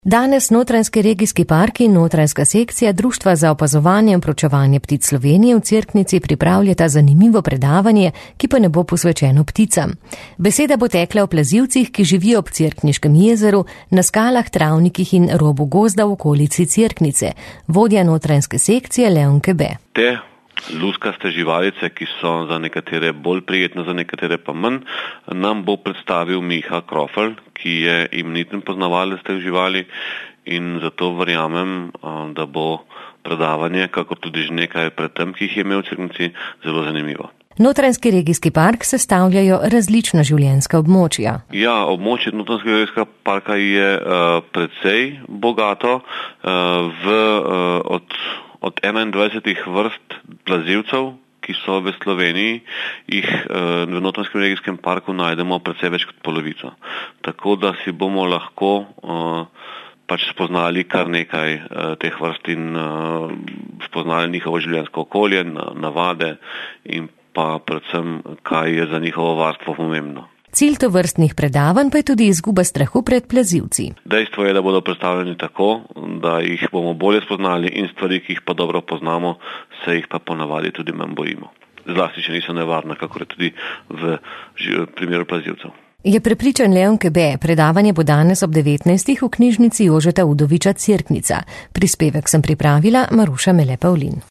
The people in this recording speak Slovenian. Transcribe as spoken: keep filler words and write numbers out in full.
Danes Notranjski regijski park in Notranjska sekcija Društva za opazovanje in proučevanje ptic Slovenije v Cerknici pripravljata zanimivo predavanje, ki pa ne bo posvečeno pticam. Beseda bo tekla o plazilcih, ki živijo ob Cerkniškem jezeru, na skalah, travnikih in robu gozda v okolici Cerknice. Vodja Notranjske sekcije Leon Kebe. Te luskaste živalice, ki so za nekatere bolj prijetne, za nekatere pa manj, nam bo predstavil Miha Krofl, ki je imeniten poznavalec teh živali, in zato verjamem, da bo predavanje, kako tudi že nekaj pred tem, ki jih je imel v Cerknici, zelo zanimivo. Notranjski regijski park sestavljajo različna življenjska območja. Ja, območje Notranjskega regijskega parka je uh, precej bogato. Uh, v, uh, od, od enaindvajsetih vrst plazilcev, ki so v Sloveniji, jih uh, v Notranjskem regijskem parku najdemo precej več kot polovico. Tako da si bomo lahko uh, pač spoznali kar nekaj uh, teh vrst in uh, spoznali njihovo življenjsko okolje, navade in pa predvsem, kaj je za njihovo varstvo pomembno. Cilj tovrstnih predavanj pa je tudi izguba strahu pred plazilci. Dejstvo je, da bodo predstavljeni tako, da jih bomo bolje spoznali in stvari, ki jih pa dobro poznamo, se jih pa ponavadi tudi manj bojimo. Zlasti, če niso nevarne, kakor je tudi v primeru plazilcev. Je prepričan Leon Kebe, predavanje bo danes ob devetnajstih v knjižnici Jožeta Udoviča Cerknica. Prispevek sem pripravila Maruša Mele Pavlin.